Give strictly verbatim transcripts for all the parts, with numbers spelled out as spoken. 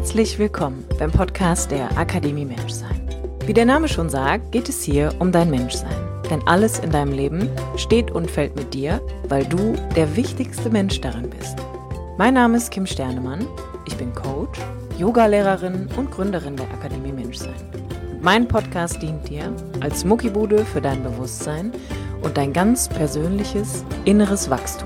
Herzlich willkommen beim Podcast der Akademie Menschsein. Wie der Name schon sagt, geht es hier um dein Menschsein. Denn alles in deinem Leben steht und fällt mit dir, weil du der wichtigste Mensch darin bist. Mein Name ist Kim Sternemann, ich bin Coach, Yogalehrerin und Gründerin der Akademie Menschsein. Und mein Podcast dient dir als Muckibude für dein Bewusstsein und dein ganz persönliches inneres Wachstum.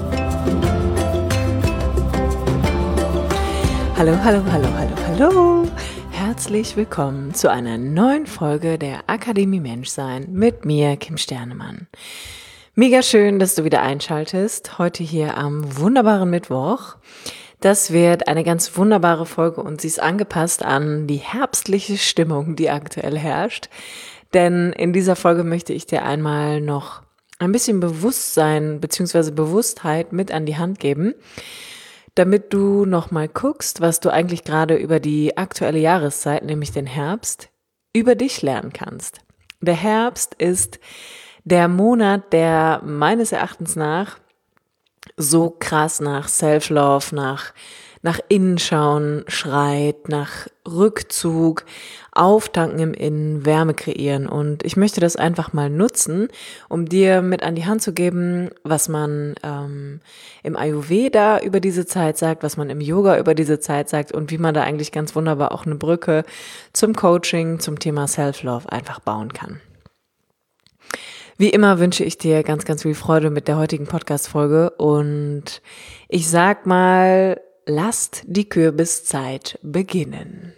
Hallo, hallo, hallo, hallo, hallo. Herzlich willkommen zu einer neuen Folge der Akademie Menschsein mit mir, Kim Sternemann. Mega schön, dass du wieder einschaltest, heute hier am wunderbaren Mittwoch. Das wird eine ganz wunderbare Folge und sie ist angepasst an die herbstliche Stimmung, die aktuell herrscht. Denn in dieser Folge möchte ich dir einmal noch ein bisschen Bewusstsein bzw. Bewusstheit mit an die Hand geben, damit du nochmal guckst, was du eigentlich gerade über die aktuelle Jahreszeit, nämlich den Herbst, über dich lernen kannst. Der Herbst ist der Monat, der meines Erachtens nach so krass nach Self-Love, nach, nach Innenschauen schreit, nach Rückzug, Auftanken im Innen, Wärme kreieren. Und ich möchte das einfach mal nutzen, um dir mit an die Hand zu geben, was man ähm, im Ayurveda über diese Zeit sagt, was man im Yoga über diese Zeit sagt und wie man da eigentlich ganz wunderbar auch eine Brücke zum Coaching, zum Thema Self-Love einfach bauen kann. Wie immer wünsche ich dir ganz, ganz viel Freude mit der heutigen Podcast-Folge und ich sag mal, lasst die Kürbiszeit beginnen.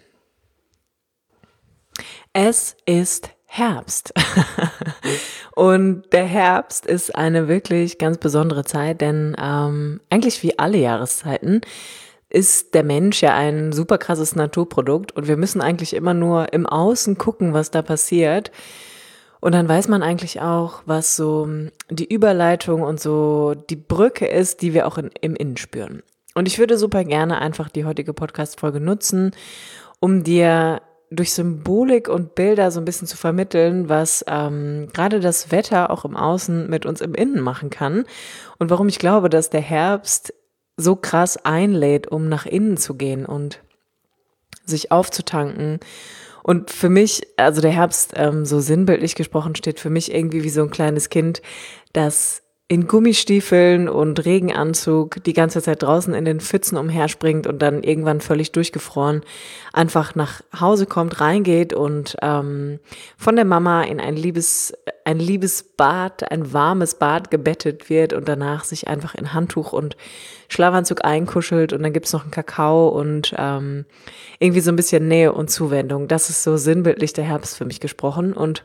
Es ist Herbst und der Herbst ist eine wirklich ganz besondere Zeit, denn ähm, eigentlich wie alle Jahreszeiten ist der Mensch ja ein super krasses Naturprodukt und wir müssen eigentlich immer nur im Außen gucken, was da passiert. Und dann weiß man eigentlich auch, was so die Überleitung und so die Brücke ist, die wir auch in, im Innen spüren. Und ich würde super gerne einfach die heutige Podcast-Folge nutzen, um dir durch Symbolik und Bilder so ein bisschen zu vermitteln, was ähm, gerade das Wetter auch im Außen mit uns im Innen machen kann und warum ich glaube, dass der Herbst so krass einlädt, um nach innen zu gehen und sich aufzutanken. Und für mich, also der Herbst, ähm, so sinnbildlich gesprochen, steht für mich irgendwie wie so ein kleines Kind, das in Gummistiefeln und Regenanzug die ganze Zeit draußen in den Pfützen umherspringt und dann irgendwann völlig durchgefroren einfach nach Hause kommt, reingeht und ähm, von der Mama in ein liebes, ein liebes Bad, ein warmes Bad gebettet wird und danach sich einfach in Handtuch und Schlafanzug einkuschelt und dann gibt's noch einen Kakao und ähm, irgendwie so ein bisschen Nähe und Zuwendung. Das ist so sinnbildlich der Herbst für mich gesprochen und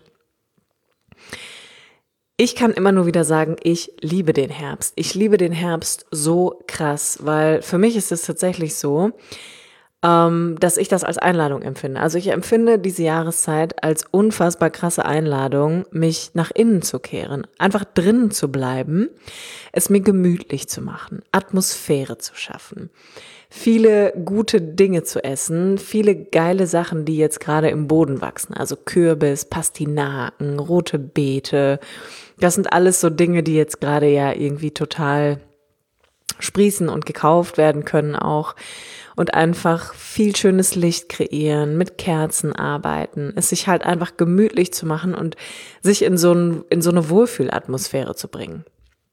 ich kann immer nur wieder sagen, ich liebe den Herbst. Ich liebe den Herbst so krass, weil für mich ist es tatsächlich so, ähm, dass ich das als Einladung empfinde. Also ich empfinde diese Jahreszeit als unfassbar krasse Einladung, mich nach innen zu kehren, einfach drinnen zu bleiben, es mir gemütlich zu machen, Atmosphäre zu schaffen, viele gute Dinge zu essen, viele geile Sachen, die jetzt gerade im Boden wachsen, also Kürbis, Pastinaken, rote Beete. Das sind alles so Dinge, die jetzt gerade ja irgendwie total sprießen und gekauft werden können auch und einfach viel schönes Licht kreieren, mit Kerzen arbeiten, es sich halt einfach gemütlich zu machen und sich in so ein, in so eine Wohlfühlatmosphäre zu bringen.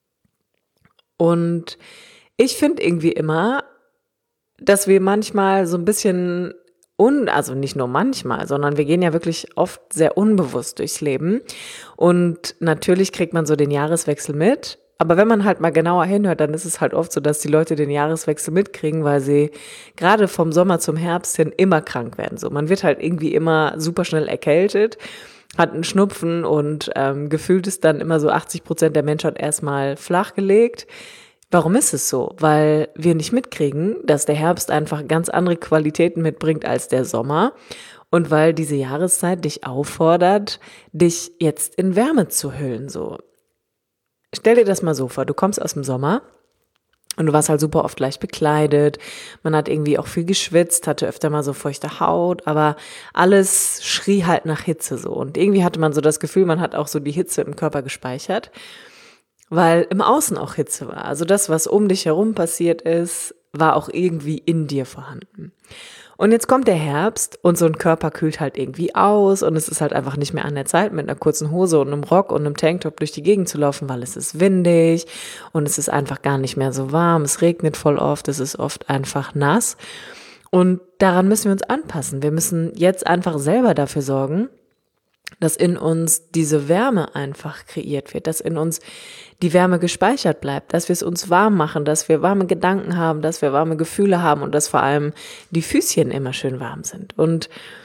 Und ich finde irgendwie immer, dass wir manchmal so ein bisschen Un, also nicht nur manchmal, sondern wir gehen ja wirklich oft sehr unbewusst durchs Leben und natürlich kriegt man so den Jahreswechsel mit, aber wenn man halt mal genauer hinhört, dann ist es halt oft so, dass die Leute den Jahreswechsel mitkriegen, weil sie gerade vom Sommer zum Herbst hin immer krank werden. So, man wird halt irgendwie immer super schnell erkältet, hat einen Schnupfen und ähm, gefühlt ist dann immer so achtzig Prozent der Menschheit erstmal flachgelegt. Warum ist es so? Weil wir nicht mitkriegen, dass der Herbst einfach ganz andere Qualitäten mitbringt als der Sommer und weil diese Jahreszeit dich auffordert, dich jetzt in Wärme zu hüllen. So, stell dir das mal so vor, du kommst aus dem Sommer und du warst halt super oft leicht bekleidet, man hat irgendwie auch viel geschwitzt, hatte öfter mal so feuchte Haut, aber alles schrie halt nach Hitze so und irgendwie hatte man so das Gefühl, man hat auch so die Hitze im Körper gespeichert. Weil im Außen auch Hitze war. Also das, was um dich herum passiert ist, war auch irgendwie in dir vorhanden. Und jetzt kommt der Herbst und so ein Körper kühlt halt irgendwie aus und es ist halt einfach nicht mehr an der Zeit, mit einer kurzen Hose und einem Rock und einem Tanktop durch die Gegend zu laufen, weil es ist windig und es ist einfach gar nicht mehr so warm. Es regnet voll oft, es ist oft einfach nass. Und daran müssen wir uns anpassen. Wir müssen jetzt einfach selber dafür sorgen, dass in uns diese Wärme einfach kreiert wird, dass in uns die Wärme gespeichert bleibt, dass wir es uns warm machen, dass wir warme Gedanken haben, dass wir warme Gefühle haben und dass vor allem die Füßchen immer schön warm sind. Und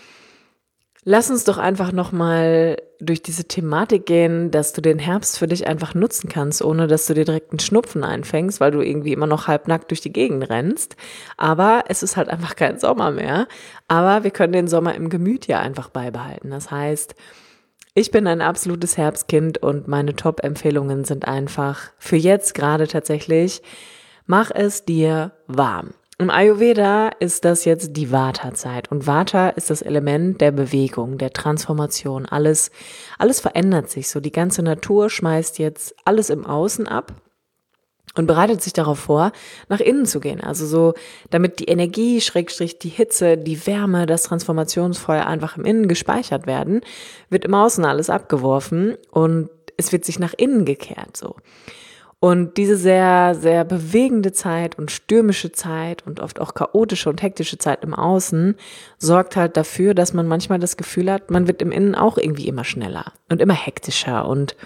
lass uns doch einfach nochmal durch diese Thematik gehen, dass du den Herbst für dich einfach nutzen kannst, ohne dass du dir direkt einen Schnupfen einfängst, weil du irgendwie immer noch halbnackt durch die Gegend rennst. Aber es ist halt einfach kein Sommer mehr. Aber wir können den Sommer im Gemüt ja einfach beibehalten. Das heißt, ich bin ein absolutes Herbstkind und meine Top-Empfehlungen sind einfach für jetzt gerade tatsächlich, mach es dir warm. Im Ayurveda ist das jetzt die Vata-Zeit und Vata ist das Element der Bewegung, der Transformation. Alles, alles verändert sich so. Die ganze Natur schmeißt jetzt alles im Außen ab und bereitet sich darauf vor, nach innen zu gehen. Also so, damit die Energie, Schrägstrich, die Hitze, die Wärme, das Transformationsfeuer einfach im Innen gespeichert werden, wird im Außen alles abgeworfen und es wird sich nach innen gekehrt, so. Und diese sehr, sehr bewegende Zeit und stürmische Zeit und oft auch chaotische und hektische Zeit im Außen sorgt halt dafür, dass man manchmal das Gefühl hat, man wird im Innen auch irgendwie immer schneller und immer hektischer und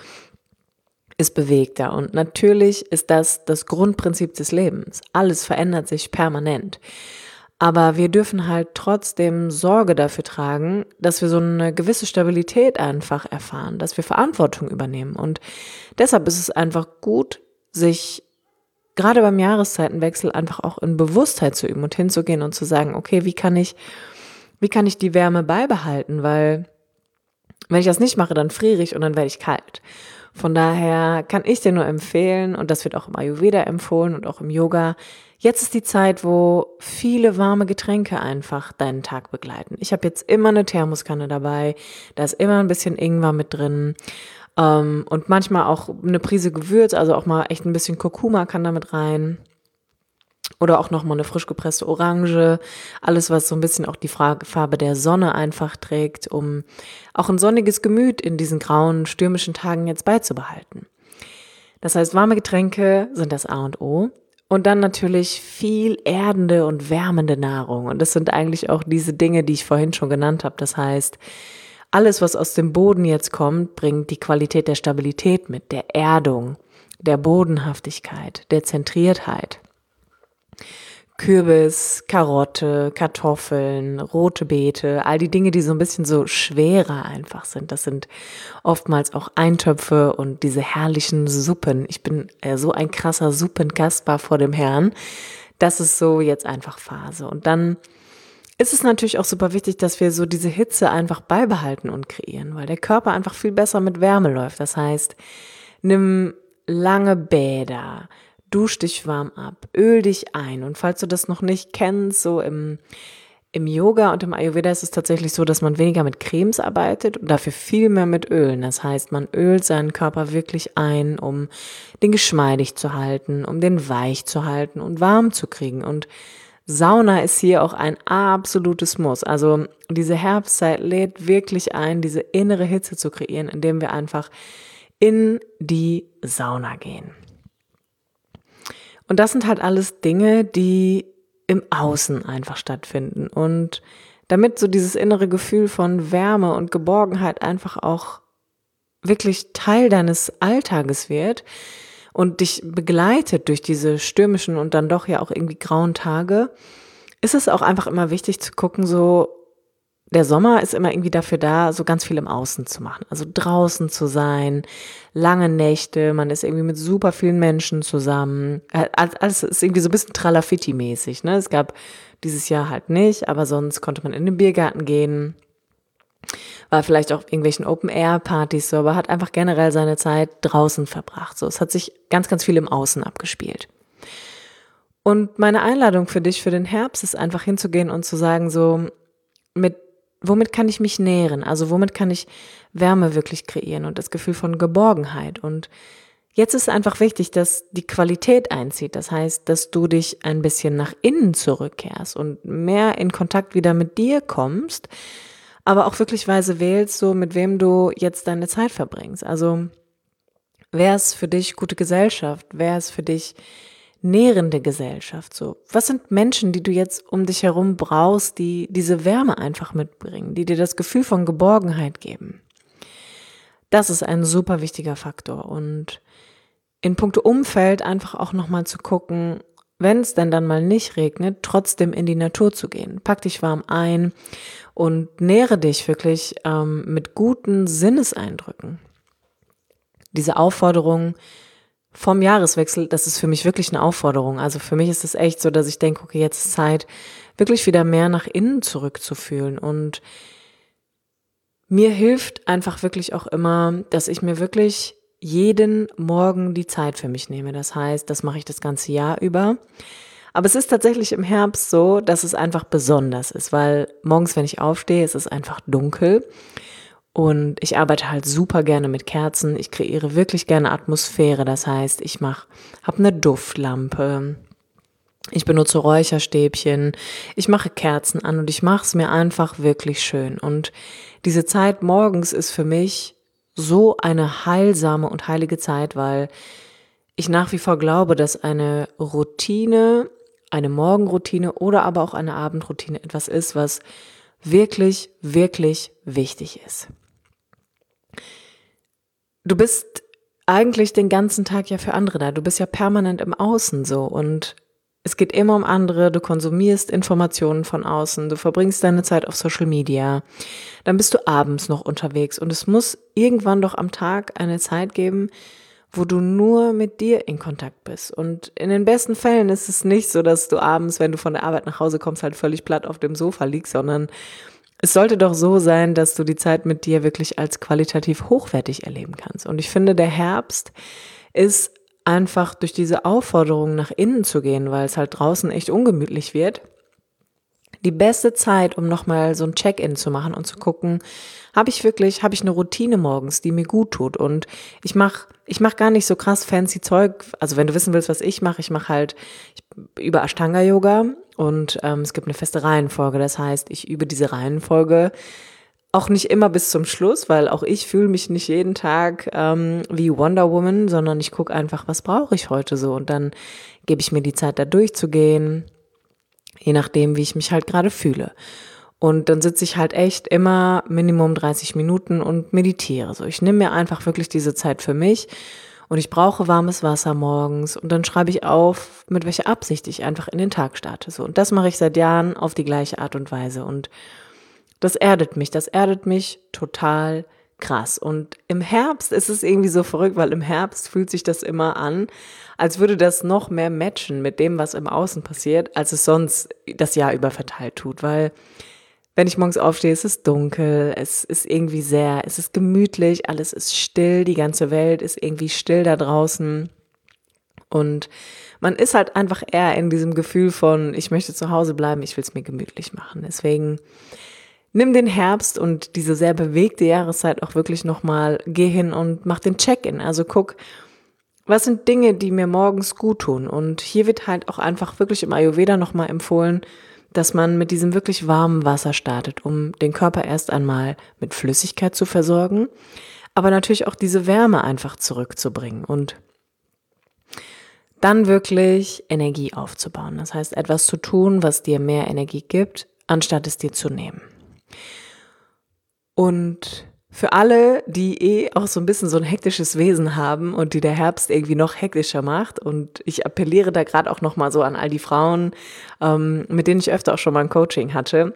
ist bewegter. Und natürlich ist das das Grundprinzip des Lebens. Alles verändert sich permanent. Aber wir dürfen halt trotzdem Sorge dafür tragen, dass wir so eine gewisse Stabilität einfach erfahren, dass wir Verantwortung übernehmen. Und deshalb ist es einfach gut, sich gerade beim Jahreszeitenwechsel einfach auch in Bewusstheit zu üben und hinzugehen und zu sagen, okay, wie kann ich, wie kann ich die Wärme beibehalten? Weil wenn ich das nicht mache, dann friere ich und dann werde ich kalt. Von daher kann ich dir nur empfehlen, und das wird auch im Ayurveda empfohlen und auch im Yoga, jetzt ist die Zeit, wo viele warme Getränke einfach deinen Tag begleiten. Ich habe jetzt immer eine Thermoskanne dabei, da ist immer ein bisschen Ingwer mit drin ähm, und manchmal auch eine Prise Gewürz, also auch mal echt ein bisschen Kurkuma kann da mit rein. Oder auch nochmal eine frisch gepresste Orange, alles, was so ein bisschen auch die Farbe der Sonne einfach trägt, um auch ein sonniges Gemüt in diesen grauen, stürmischen Tagen jetzt beizubehalten. Das heißt, warme Getränke sind das A und O. Und dann natürlich viel erdende und wärmende Nahrung. Und das sind eigentlich auch diese Dinge, die ich vorhin schon genannt habe. Das heißt, alles, was aus dem Boden jetzt kommt, bringt die Qualität der Stabilität mit, der Erdung, der Bodenhaftigkeit, der Zentriertheit. Kürbis, Karotte, Kartoffeln, rote Beete, all die Dinge, die so ein bisschen so schwerer einfach sind. Das sind oftmals auch Eintöpfe und diese herrlichen Suppen. Ich bin äh, so ein krasser Suppenkasper vor dem Herrn. Das ist so jetzt einfach Phase. Und dann ist es natürlich auch super wichtig, dass wir so diese Hitze einfach beibehalten und kreieren, weil der Körper einfach viel besser mit Wärme läuft. Das heißt, nimm lange Bäder, dusch dich warm ab, öl dich ein. Und falls du das noch nicht kennst, so im, im Yoga und im Ayurveda ist es tatsächlich so, dass man weniger mit Cremes arbeitet und dafür viel mehr mit Ölen. Das heißt, man ölt seinen Körper wirklich ein, um den geschmeidig zu halten, um den weich zu halten und warm zu kriegen. Und Sauna ist hier auch ein absolutes Muss. Also diese Herbstzeit lädt wirklich ein, diese innere Hitze zu kreieren, indem wir einfach in die Sauna gehen. Und das sind halt alles Dinge, die im Außen einfach stattfinden. Und damit so dieses innere Gefühl von Wärme und Geborgenheit einfach auch wirklich Teil deines Alltages wird und dich begleitet durch diese stürmischen und dann doch ja auch irgendwie grauen Tage, ist es auch einfach immer wichtig zu gucken, so der Sommer ist immer irgendwie dafür da, so ganz viel im Außen zu machen. Also draußen zu sein, lange Nächte, man ist irgendwie mit super vielen Menschen zusammen. Alles ist irgendwie so ein bisschen Tralafitti-mäßig, ne? Es gab dieses Jahr halt nicht, aber sonst konnte man in den Biergarten gehen, war vielleicht auch irgendwelchen Open-Air-Partys so, aber hat einfach generell seine Zeit draußen verbracht. So, es hat sich ganz, ganz viel im Außen abgespielt. Und meine Einladung für dich für den Herbst ist einfach hinzugehen und zu sagen so, mit womit kann ich mich nähren? Also womit kann ich Wärme wirklich kreieren und das Gefühl von Geborgenheit? Und Jetzt ist einfach wichtig, dass die Qualität einzieht. Das heißt, dass du dich ein bisschen nach innen zurückkehrst und mehr in Kontakt wieder mit dir kommst, aber auch wirklich weise wählst, so mit wem du jetzt deine Zeit verbringst. Also wer ist für dich gute Gesellschaft? Wer ist für dich nährende Gesellschaft? So, was sind Menschen, die du jetzt um dich herum brauchst, die diese Wärme einfach mitbringen, die dir das Gefühl von Geborgenheit geben? Das ist ein super wichtiger Faktor. Und in puncto Umfeld einfach auch nochmal zu gucken, wenn es denn dann mal nicht regnet, trotzdem in die Natur zu gehen. Pack dich warm ein und nähre dich wirklich ähm, mit guten Sinneseindrücken. Diese Aufforderung vom Jahreswechsel, das ist für mich wirklich eine Aufforderung. Also für mich ist es echt so, dass ich denke, okay, jetzt ist Zeit, wirklich wieder mehr nach innen zurückzufühlen. Und mir hilft einfach wirklich auch immer, dass ich mir wirklich jeden Morgen die Zeit für mich nehme. Das heißt, das mache ich das ganze Jahr über. Aber es ist tatsächlich im Herbst so, dass es einfach besonders ist, weil morgens, wenn ich aufstehe, ist es einfach dunkel. Und ich arbeite halt super gerne mit Kerzen. Ich kreiere wirklich gerne Atmosphäre. Das heißt, ich mache, habe eine Duftlampe. Ich benutze Räucherstäbchen. Ich mache Kerzen an und ich mache es mir einfach wirklich schön. Und diese Zeit morgens ist für mich so eine heilsame und heilige Zeit, weil ich nach wie vor glaube, dass eine Routine, eine Morgenroutine oder aber auch eine Abendroutine etwas ist, was wirklich, wirklich wichtig ist. Du bist eigentlich den ganzen Tag ja für andere da. Du bist ja permanent im Außen so und es geht immer um andere. Du konsumierst Informationen von außen. Du verbringst deine Zeit auf Social Media. Dann bist du abends noch unterwegs und es muss irgendwann doch am Tag eine Zeit geben, wo du nur mit dir in Kontakt bist. Und in den besten Fällen ist es nicht so, dass du abends, wenn du von der Arbeit nach Hause kommst, halt völlig platt auf dem Sofa liegst, sondern es sollte doch so sein, dass du die Zeit mit dir wirklich als qualitativ hochwertig erleben kannst. Und ich finde, der Herbst ist einfach durch diese Aufforderung nach innen zu gehen, weil es halt draußen echt ungemütlich wird, die beste Zeit, um nochmal so ein Check-in zu machen und zu gucken, habe ich wirklich, habe ich eine Routine morgens, die mir gut tut. Und ich mache ich mach gar nicht so krass fancy Zeug. Also wenn du wissen willst, was ich mache, ich mache halt ich, über Ashtanga-Yoga und ähm, es gibt eine feste Reihenfolge. Das heißt, ich übe diese Reihenfolge auch nicht immer bis zum Schluss, weil auch ich fühle mich nicht jeden Tag ähm, wie Wonder Woman, sondern ich gucke einfach, was brauche ich heute so. Und dann gebe ich mir die Zeit, da durchzugehen, je nachdem, wie ich mich halt gerade fühle. Und dann sitze ich halt echt immer Minimum dreißig Minuten und meditiere. So, ich nehme mir einfach wirklich diese Zeit für mich und ich brauche warmes Wasser morgens und dann schreibe ich auf, mit welcher Absicht ich einfach in den Tag starte. So, und das mache ich seit Jahren auf die gleiche Art und Weise und das erdet mich, das erdet mich total krass. Und im Herbst ist es irgendwie so verrückt, weil im Herbst fühlt sich das immer an, als würde das noch mehr matchen mit dem, was im Außen passiert, als es sonst das Jahr über verteilt tut, weil wenn ich morgens aufstehe, ist es dunkel, es ist irgendwie sehr, es ist gemütlich, alles ist still, die ganze Welt ist irgendwie still da draußen und man ist halt einfach eher in diesem Gefühl von, ich möchte zu Hause bleiben, ich will es mir gemütlich machen. Deswegen nimm den Herbst und diese sehr bewegte Jahreszeit auch wirklich nochmal, geh hin und mach den Check-in, also guck, was sind Dinge, die mir morgens gut tun und hier wird halt auch einfach wirklich im Ayurveda nochmal empfohlen, dass man mit diesem wirklich warmen Wasser startet, um den Körper erst einmal mit Flüssigkeit zu versorgen, aber natürlich auch diese Wärme einfach zurückzubringen und dann wirklich Energie aufzubauen. Das heißt, etwas zu tun, was dir mehr Energie gibt, anstatt es dir zu nehmen. Und für alle, die eh auch so ein bisschen so ein hektisches Wesen haben und die der Herbst irgendwie noch hektischer macht, und ich appelliere da gerade auch nochmal so an all die Frauen, ähm, mit denen ich öfter auch schon mal ein Coaching hatte.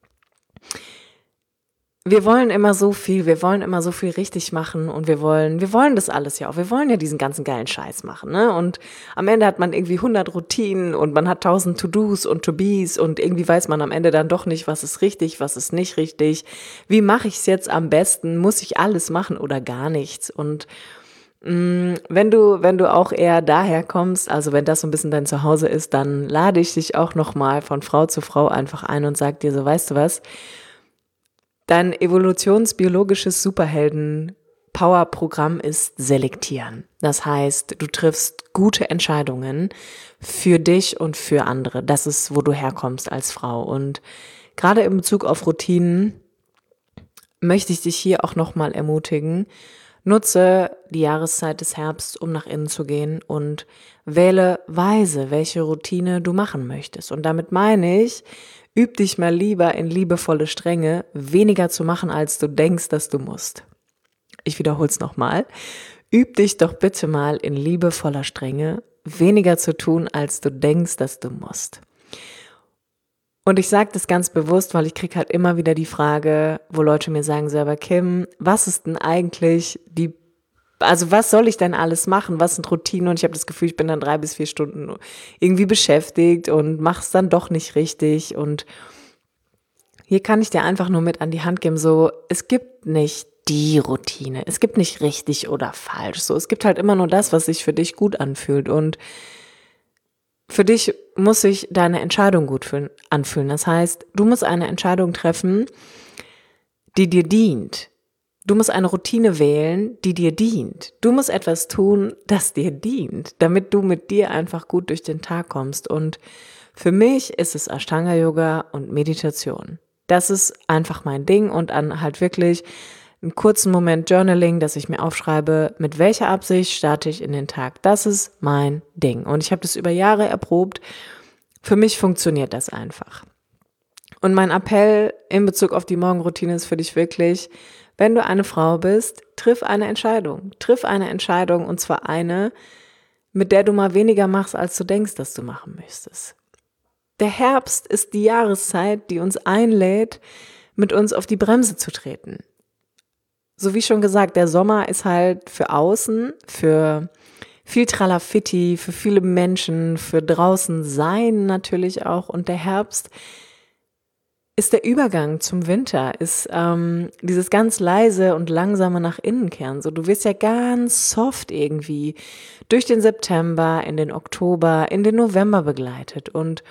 Wir wollen immer so viel, wir wollen immer so viel richtig machen und wir wollen, wir wollen das alles ja auch. Wir wollen ja diesen ganzen geilen Scheiß machen, ne? Und am Ende hat man irgendwie hundert Routinen und man hat tausend To-Dos und To-Bes und irgendwie weiß man am Ende dann doch nicht, was ist richtig, was ist nicht richtig. Wie mache ich es jetzt am besten? Muss ich alles machen oder gar nichts? Und mh, wenn du, wenn du auch eher daher kommst, also wenn das so ein bisschen dein Zuhause ist, dann lade ich dich auch nochmal von Frau zu Frau einfach ein und sag dir so, weißt du was? Dein evolutionsbiologisches Superhelden Power-Programm ist selektieren. Das heißt, du triffst gute Entscheidungen für dich und für andere. Das ist, wo du herkommst als Frau. Und gerade in Bezug auf Routinen möchte ich dich hier auch nochmal ermutigen, nutze die Jahreszeit des Herbsts, um nach innen zu gehen und wähle weise, welche Routine du machen möchtest. Und damit meine ich, üb dich mal lieber in liebevolle Strenge, weniger zu machen, als du denkst, dass du musst. Ich wiederhole es nochmal. Üb dich doch bitte mal in liebevoller Strenge, weniger zu tun, als du denkst, dass du musst. Und ich sage das ganz bewusst, weil ich kriege halt immer wieder die Frage, wo Leute mir sagen, selber Kim, was ist denn eigentlich die, also was soll ich denn alles machen? Was sind Routinen? Und ich habe das Gefühl, ich bin dann drei bis vier Stunden irgendwie beschäftigt und mache es dann doch nicht richtig. Und hier kann ich dir einfach nur mit an die Hand geben, so, es gibt nicht die Routine. Es gibt nicht richtig oder falsch. So, es gibt halt immer nur das, was sich für dich gut anfühlt. Und für dich muss sich deine Entscheidung gut fühlen, anfühlen. Das heißt, du musst eine Entscheidung treffen, die dir dient. Du musst eine Routine wählen, die dir dient. Du musst etwas tun, das dir dient, damit du mit dir einfach gut durch den Tag kommst. Und für mich ist es Ashtanga-Yoga und Meditation. Das ist einfach mein Ding und an halt wirklich einen kurzen Moment Journaling, dass ich mir aufschreibe, mit welcher Absicht starte ich in den Tag. Das ist mein Ding. Und ich habe das über Jahre erprobt. Für mich funktioniert das einfach. Und mein Appell in Bezug auf die Morgenroutine ist für dich wirklich, wenn du eine Frau bist, triff eine Entscheidung. Triff eine Entscheidung und zwar eine, mit der du mal weniger machst, als du denkst, dass du machen müsstest. Der Herbst ist die Jahreszeit, die uns einlädt, mit uns auf die Bremse zu treten. So wie schon gesagt, der Sommer ist halt für außen, für viel Tralafitti, für viele Menschen, für draußen sein natürlich auch. Und der Herbst ist der Übergang zum Winter, ist ähm, dieses ganz leise und langsame nach innen kehren. So, du wirst ja ganz soft irgendwie durch den September, in den Oktober, in den November begleitet. Und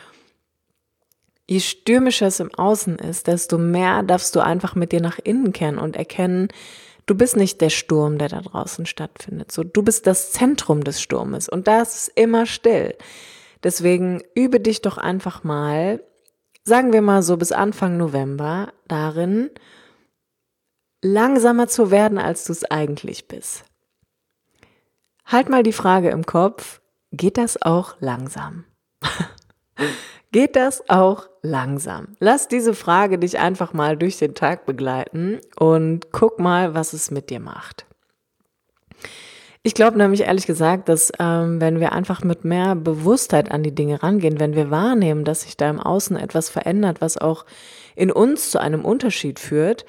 je stürmischer es im Außen ist, desto mehr darfst du einfach mit dir nach innen kehren und erkennen, du bist nicht der Sturm, der da draußen stattfindet. So, du bist das Zentrum des Sturmes und das ist immer still. Deswegen übe dich doch einfach mal, sagen wir mal so bis Anfang November, darin, langsamer zu werden, als du es eigentlich bist. Halt mal die Frage im Kopf, geht das auch langsam? Geht das auch langsam? Lass diese Frage dich einfach mal durch den Tag begleiten und guck mal, was es mit dir macht. Ich glaube nämlich ehrlich gesagt, dass ähm, wenn wir einfach mit mehr Bewusstheit an die Dinge rangehen, wenn wir wahrnehmen, dass sich da im Außen etwas verändert, was auch in uns zu einem Unterschied führt,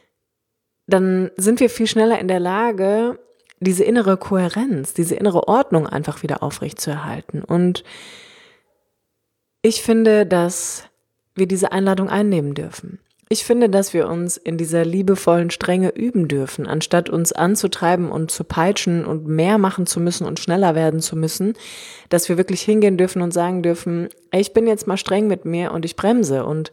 dann sind wir viel schneller in der Lage, diese innere Kohärenz, diese innere Ordnung einfach wieder aufrechtzuerhalten. Und ich finde, dass wir diese Einladung einnehmen dürfen. Ich finde, dass wir uns in dieser liebevollen Strenge üben dürfen, anstatt uns anzutreiben und zu peitschen und mehr machen zu müssen und schneller werden zu müssen, dass wir wirklich hingehen dürfen und sagen dürfen, ey, ich bin jetzt mal streng mit mir und ich bremse. Und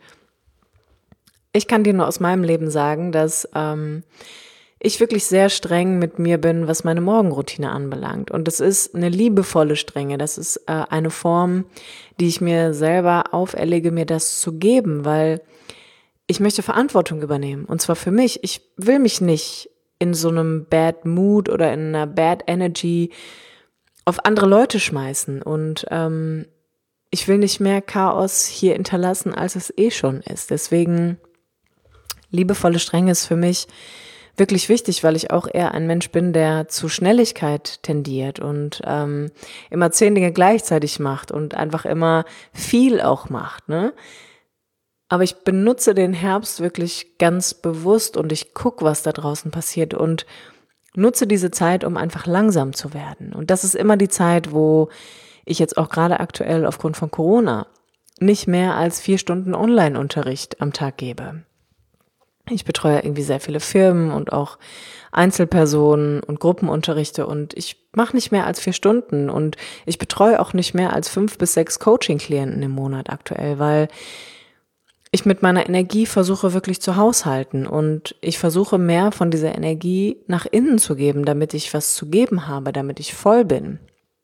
ich kann dir nur aus meinem Leben sagen, dass ähm, ich wirklich sehr streng mit mir bin, was meine Morgenroutine anbelangt. Und das ist eine liebevolle Strenge. Das ist äh, eine Form, die ich mir selber auferlege, mir das zu geben, weil ich möchte Verantwortung übernehmen. Und zwar für mich. Ich will mich nicht in so einem Bad Mood oder in einer Bad Energy auf andere Leute schmeißen. Und ähm, ich will nicht mehr Chaos hier hinterlassen, als es eh schon ist. Deswegen liebevolle Strenge ist für mich wirklich wichtig, weil ich auch eher ein Mensch bin, der zu Schnelligkeit tendiert und ähm, immer zehn Dinge gleichzeitig macht und einfach immer viel auch macht, ne? Aber ich benutze den Herbst wirklich ganz bewusst und ich gucke, was da draußen passiert und nutze diese Zeit, um einfach langsam zu werden. Und das ist immer die Zeit, wo ich jetzt auch gerade aktuell aufgrund von Corona nicht mehr als vier Stunden Online-Unterricht am Tag gebe. Ich betreue irgendwie sehr viele Firmen und auch Einzelpersonen und Gruppenunterrichte und ich mache nicht mehr als vier Stunden und ich betreue auch nicht mehr als fünf bis sechs Coaching-Klienten im Monat aktuell, weil ich mit meiner Energie versuche wirklich zu haushalten und ich versuche mehr von dieser Energie nach innen zu geben, damit ich was zu geben habe, damit ich voll bin.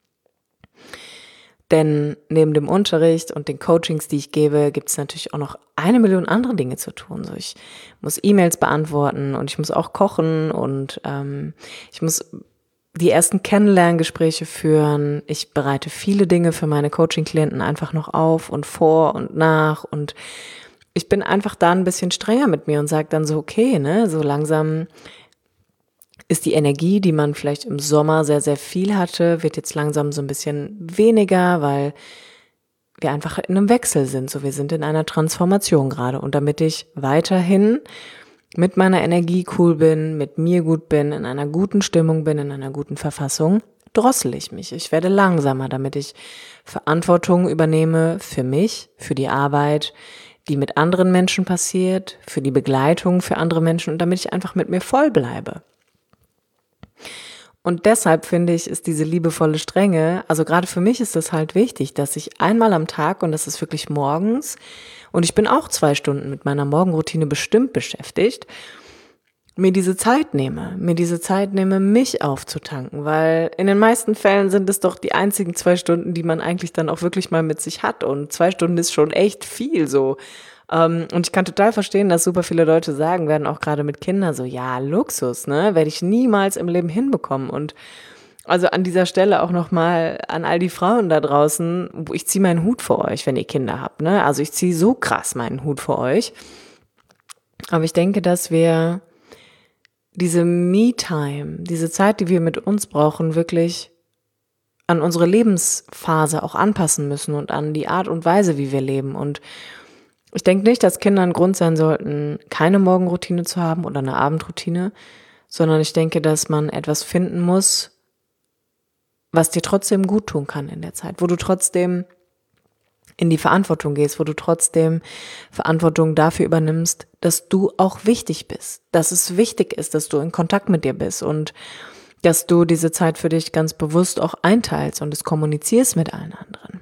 Denn neben dem Unterricht und den Coachings, die ich gebe, gibt es natürlich auch noch eine Million andere Dinge zu tun. So, ich muss E-Mails beantworten und ich muss auch kochen und ähm, ich muss die ersten Kennenlerngespräche führen. Ich bereite viele Dinge für meine Coaching-Klienten einfach noch auf und vor und nach und ich bin einfach da ein bisschen strenger mit mir und sage dann so, okay, ne, so langsam ist die Energie, die man vielleicht im Sommer sehr, sehr viel hatte, wird jetzt langsam so ein bisschen weniger, weil wir einfach in einem Wechsel sind. So, wir sind in einer Transformation gerade. Und damit ich weiterhin mit meiner Energie cool bin, mit mir gut bin, in einer guten Stimmung bin, in einer guten Verfassung, drossel ich mich. Ich werde langsamer, damit ich Verantwortung übernehme für mich, für die Arbeit, die mit anderen Menschen passiert, für die Begleitung für andere Menschen und damit ich einfach mit mir voll bleibe. Und deshalb finde ich, ist diese liebevolle Strenge, also gerade für mich ist das halt wichtig, dass ich einmal am Tag, und das ist wirklich morgens, und ich bin auch zwei Stunden mit meiner Morgenroutine bestimmt beschäftigt, mir diese Zeit nehme, mir diese Zeit nehme, mich aufzutanken, weil in den meisten Fällen sind es doch die einzigen zwei Stunden, die man eigentlich dann auch wirklich mal mit sich hat und zwei Stunden ist schon echt viel so. Und ich kann total verstehen, dass super viele Leute sagen werden, auch gerade mit Kindern, so, ja, Luxus, ne, werde ich niemals im Leben hinbekommen. Und also an dieser Stelle auch nochmal an all die Frauen da draußen, wo ich ziehe meinen Hut vor euch, wenn ihr Kinder habt, ne, also ich ziehe so krass meinen Hut vor euch. Aber ich denke, dass wir diese Me-Time, diese Zeit, die wir mit uns brauchen, wirklich an unsere Lebensphase auch anpassen müssen und an die Art und Weise, wie wir leben. Und ich denke nicht, dass Kinder ein Grund sein sollten, keine Morgenroutine zu haben oder eine Abendroutine, sondern ich denke, dass man etwas finden muss, was dir trotzdem gut tun kann in der Zeit, wo du trotzdem in die Verantwortung gehst, wo du trotzdem Verantwortung dafür übernimmst, dass du auch wichtig bist, dass es wichtig ist, dass du in Kontakt mit dir bist und dass du diese Zeit für dich ganz bewusst auch einteilst und es kommunizierst mit allen anderen.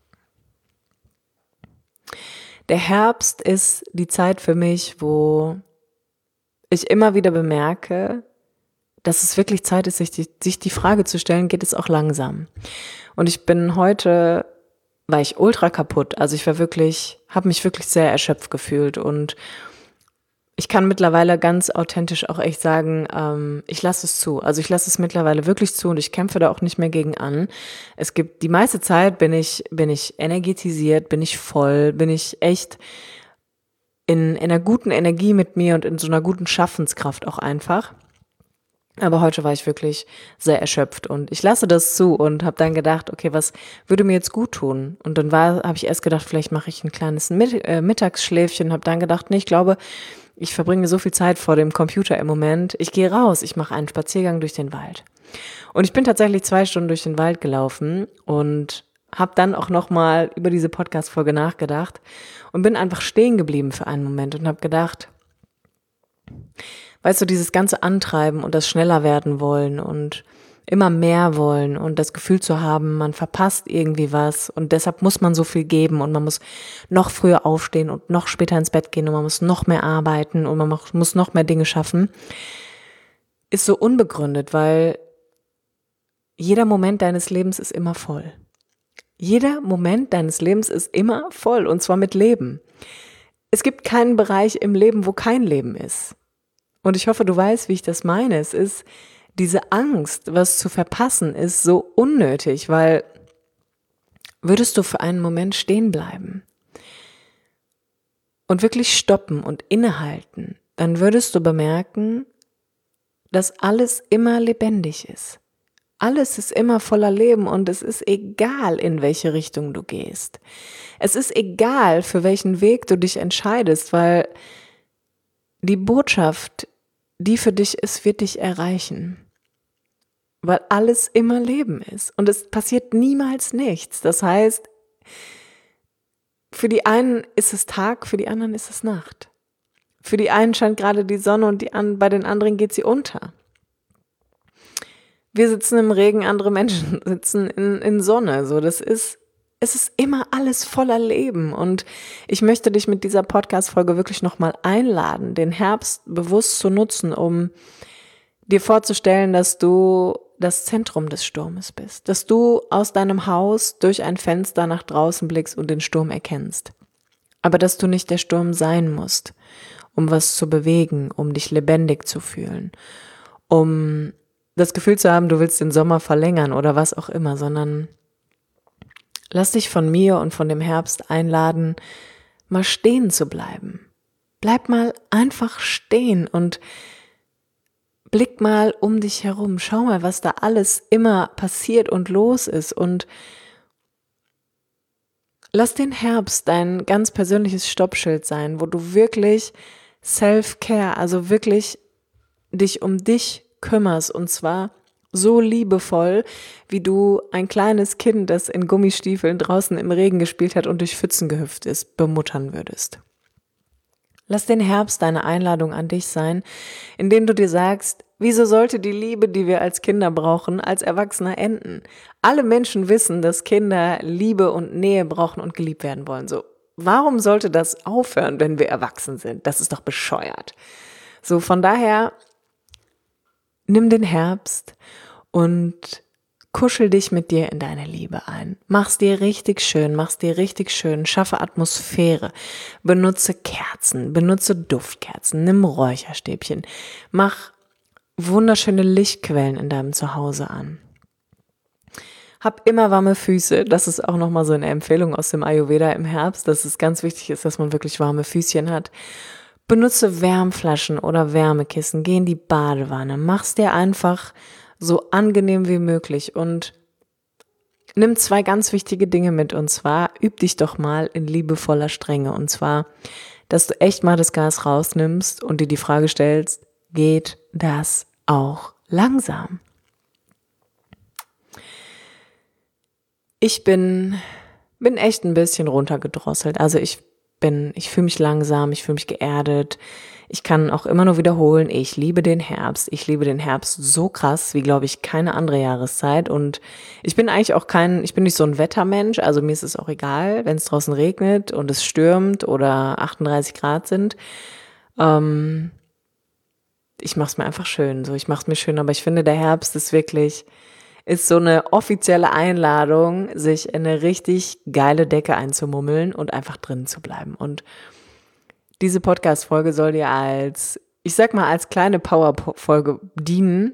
Der Herbst ist die Zeit für mich, wo ich immer wieder bemerke, dass es wirklich Zeit ist, sich die, sich die Frage zu stellen, geht es auch langsam? Und ich bin heute, war ich ultra kaputt. Also ich war wirklich, habe mich wirklich sehr erschöpft gefühlt und ich kann mittlerweile ganz authentisch auch echt sagen, ähm, ich lasse es zu. Also ich lasse es mittlerweile wirklich zu und ich kämpfe da auch nicht mehr gegen an. Es gibt, die meiste Zeit bin ich, bin ich energetisiert, bin ich voll, bin ich echt in, in einer guten Energie mit mir und in so einer guten Schaffenskraft auch einfach. Aber heute war ich wirklich sehr erschöpft und ich lasse das zu und habe dann gedacht, okay, was würde mir jetzt gut tun? Und dann war, habe ich erst gedacht, vielleicht mache ich ein kleines Mitt- äh, Mittagsschläfchen, habe dann gedacht, nee, ich glaube, ich verbringe so viel Zeit vor dem Computer im Moment. Ich gehe raus, ich mache einen Spaziergang durch den Wald. Und ich bin tatsächlich zwei Stunden durch den Wald gelaufen und habe dann auch nochmal über diese Podcast-Folge nachgedacht und bin einfach stehen geblieben für einen Moment und habe gedacht, weißt du, dieses ganze Antreiben und das schneller werden wollen und immer mehr wollen und das Gefühl zu haben, man verpasst irgendwie was und deshalb muss man so viel geben und man muss noch früher aufstehen und noch später ins Bett gehen und man muss noch mehr arbeiten und man muss noch mehr Dinge schaffen, ist so unbegründet, weil jeder Moment deines Lebens ist immer voll. Jeder Moment deines Lebens ist immer voll und zwar mit Leben. Es gibt keinen Bereich im Leben, wo kein Leben ist. Und ich hoffe, du weißt, wie ich das meine. Es ist diese Angst, was zu verpassen, ist so unnötig, weil würdest du für einen Moment stehen bleiben und wirklich stoppen und innehalten, dann würdest du bemerken, dass alles immer lebendig ist. Alles ist immer voller Leben und es ist egal, in welche Richtung du gehst. Es ist egal, für welchen Weg du dich entscheidest, weil die Botschaft, die für dich ist, wird dich erreichen. Weil alles immer Leben ist und es passiert niemals nichts. Das heißt, für die einen ist es Tag, für die anderen ist es Nacht. Für die einen scheint gerade die Sonne und die an, bei den anderen geht sie unter. Wir sitzen im Regen, andere Menschen sitzen in, in Sonne. So, das ist es ist immer alles voller Leben und ich möchte dich mit dieser Podcast-Folge wirklich nochmal einladen, den Herbst bewusst zu nutzen, um dir vorzustellen, dass du das Zentrum des Sturmes bist, dass du aus deinem Haus durch ein Fenster nach draußen blickst und den Sturm erkennst. Aber dass du nicht der Sturm sein musst, um was zu bewegen, um dich lebendig zu fühlen, um das Gefühl zu haben, du willst den Sommer verlängern oder was auch immer, sondern lass dich von mir und von dem Herbst einladen, mal stehen zu bleiben. Bleib mal einfach stehen und blick mal um dich herum. Schau mal, was da alles immer passiert und los ist und lass den Herbst dein ganz persönliches Stoppschild sein, wo du wirklich Self-Care, also wirklich dich um dich kümmerst und zwar so liebevoll, wie du ein kleines Kind, das in Gummistiefeln draußen im Regen gespielt hat und durch Pfützen gehüpft ist, bemuttern würdest. Lass den Herbst deine Einladung an dich sein, indem du dir sagst, wieso sollte die Liebe, die wir als Kinder brauchen, als Erwachsener enden? Alle Menschen wissen, dass Kinder Liebe und Nähe brauchen und geliebt werden wollen. So, warum sollte das aufhören, wenn wir erwachsen sind? Das ist doch bescheuert. So, von daher, nimm den Herbst und kuschel dich mit dir in deine Liebe ein. Mach's dir richtig schön, mach's dir richtig schön, schaffe Atmosphäre, benutze Kerzen, benutze Duftkerzen, nimm Räucherstäbchen, mach wunderschöne Lichtquellen in deinem Zuhause an. Hab immer warme Füße, das ist auch nochmal so eine Empfehlung aus dem Ayurveda im Herbst, dass es ganz wichtig ist, dass man wirklich warme Füßchen hat. Benutze Wärmflaschen oder Wärmekissen, geh in die Badewanne, mach's dir einfach so angenehm wie möglich und nimm zwei ganz wichtige Dinge mit und zwar üb dich doch mal in liebevoller Strenge und zwar, dass du echt mal das Gas rausnimmst und dir die Frage stellst, geht das auch langsam? Ich bin, bin echt ein bisschen runtergedrosselt, also ich bin, ich fühle mich langsam, ich fühle mich geerdet. Ich kann auch immer nur wiederholen, ich liebe den Herbst. Ich liebe den Herbst so krass, wie glaube ich keine andere Jahreszeit. Und ich bin eigentlich auch kein, ich bin nicht so ein Wettermensch, also mir ist es auch egal, wenn es draußen regnet und es stürmt oder achtunddreißig Grad sind. Ähm, ich mache es mir einfach schön, so ich mache es mir schön, aber ich finde, der Herbst ist wirklich, ist so eine offizielle Einladung, sich in eine richtig geile Decke einzumummeln und einfach drin zu bleiben. Und diese Podcast-Folge soll dir als, ich sag mal, als kleine Power-Folge dienen,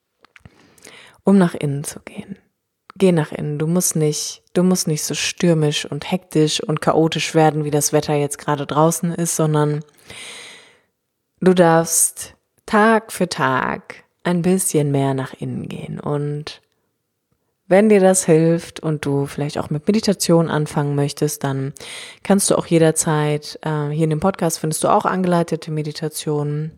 um nach innen zu gehen. Geh nach innen. Du musst nicht, du musst nicht so stürmisch und hektisch und chaotisch werden, wie das Wetter jetzt gerade draußen ist, sondern du darfst Tag für Tag ein bisschen mehr nach innen gehen. Und wenn dir das hilft und du vielleicht auch mit Meditation anfangen möchtest, dann kannst du auch jederzeit, äh, hier in dem Podcast findest du auch angeleitete Meditationen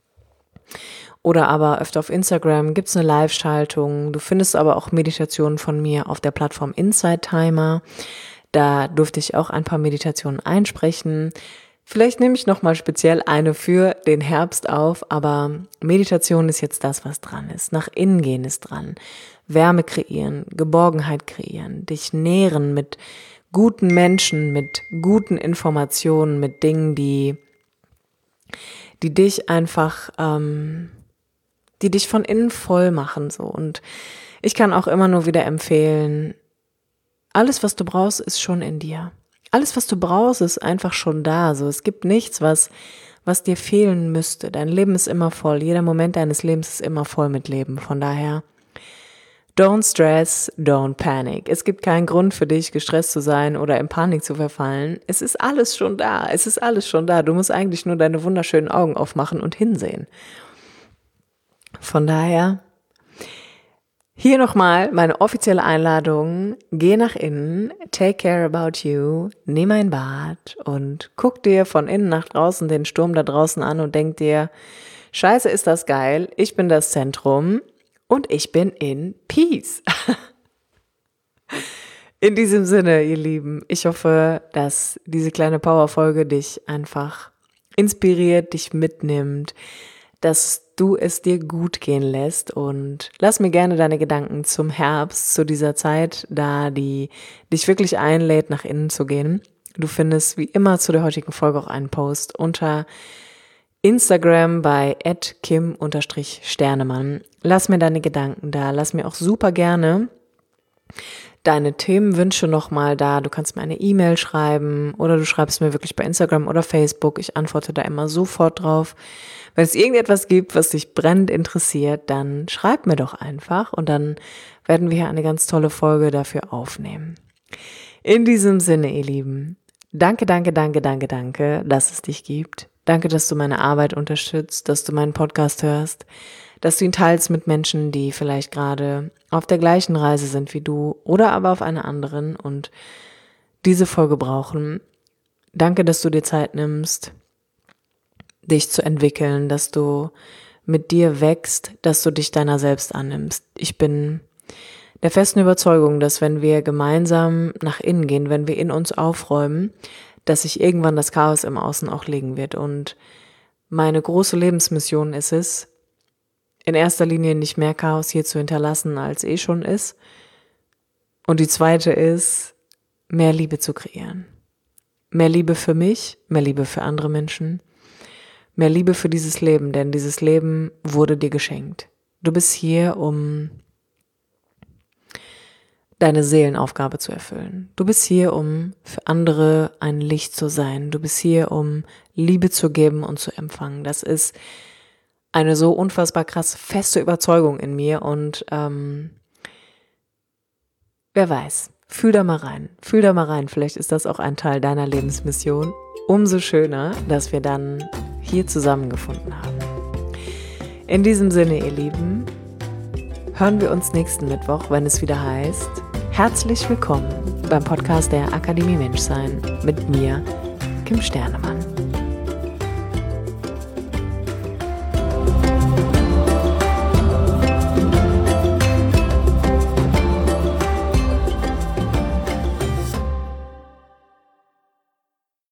oder aber öfter auf Instagram gibt's eine Live-Schaltung. Du findest aber auch Meditationen von mir auf der Plattform Insight Timer. Da durfte ich auch ein paar Meditationen einsprechen. Vielleicht nehme ich nochmal speziell eine für den Herbst auf, aber Meditation ist jetzt das, was dran ist. Nach innen gehen ist dran. Wärme kreieren, Geborgenheit kreieren, dich nähren mit guten Menschen, mit guten Informationen, mit Dingen, die, die dich einfach, ähm, die dich von innen voll machen, so. Und ich kann auch immer nur wieder empfehlen, alles, was du brauchst, ist schon in dir. Alles, was du brauchst, ist einfach schon da, so. Es gibt nichts, was, was dir fehlen müsste. Dein Leben ist immer voll. Jeder Moment deines Lebens ist immer voll mit Leben. Von daher, don't stress, don't panic. Es gibt keinen Grund für dich, gestresst zu sein oder in Panik zu verfallen. Es ist alles schon da. Es ist alles schon da. Du musst eigentlich nur deine wunderschönen Augen aufmachen und hinsehen. Von daher, hier nochmal meine offizielle Einladung. Geh nach innen, take care about you, nimm ein Bad und guck dir von innen nach draußen den Sturm da draußen an und denk dir, scheiße, ist das geil, ich bin das Zentrum. Und ich bin in Peace. In diesem Sinne, ihr Lieben, ich hoffe, dass diese kleine Powerfolge dich einfach inspiriert, dich mitnimmt, dass dass du es dir gut gehen lässt und lass mir gerne deine Gedanken zum Herbst, zu dieser Zeit da, die dich wirklich einlädt, nach innen zu gehen. Du findest wie immer zu der heutigen Folge auch einen Post unter Instagram bei at kim sternemann. Lass mir deine Gedanken da, lass mir auch super gerne deine Themenwünsche nochmal da. Du kannst mir eine E-Mail schreiben oder du schreibst mir wirklich bei Instagram oder Facebook. Ich antworte da immer sofort drauf. Wenn es irgendetwas gibt, was dich brennend interessiert, dann schreib mir doch einfach und dann werden wir hier eine ganz tolle Folge dafür aufnehmen. In diesem Sinne, ihr Lieben, danke, danke, danke, danke, danke, dass es dich gibt. Danke, dass du meine Arbeit unterstützt, dass du meinen Podcast hörst, dass du ihn teilst mit Menschen, die vielleicht gerade auf der gleichen Reise sind wie du oder aber auf einer anderen und diese Folge brauchen. Danke, dass du dir Zeit nimmst, dich zu entwickeln, dass du mit dir wächst, dass du dich deiner selbst annimmst. Ich bin der festen Überzeugung, dass wenn wir gemeinsam nach innen gehen, wenn wir in uns aufräumen, dass sich irgendwann das Chaos im Außen auch legen wird. Und meine große Lebensmission ist es, in erster Linie nicht mehr Chaos hier zu hinterlassen, als eh schon ist. Und die zweite ist, mehr Liebe zu kreieren. Mehr Liebe für mich, mehr Liebe für andere Menschen, mehr Liebe für dieses Leben, denn dieses Leben wurde dir geschenkt. Du bist hier, um deine Seelenaufgabe zu erfüllen. Du bist hier, um für andere ein Licht zu sein. Du bist hier, um Liebe zu geben und zu empfangen. Das ist eine so unfassbar krass feste Überzeugung in mir und ähm, wer weiß, fühl da mal rein, fühl da mal rein. Vielleicht ist das auch ein Teil deiner Lebensmission. Umso schöner, dass wir dann hier zusammengefunden haben. In diesem Sinne, ihr Lieben, hören wir uns nächsten Mittwoch, wenn es wieder heißt, herzlich willkommen beim Podcast der Akademie Menschsein mit mir, Kim Sternemann.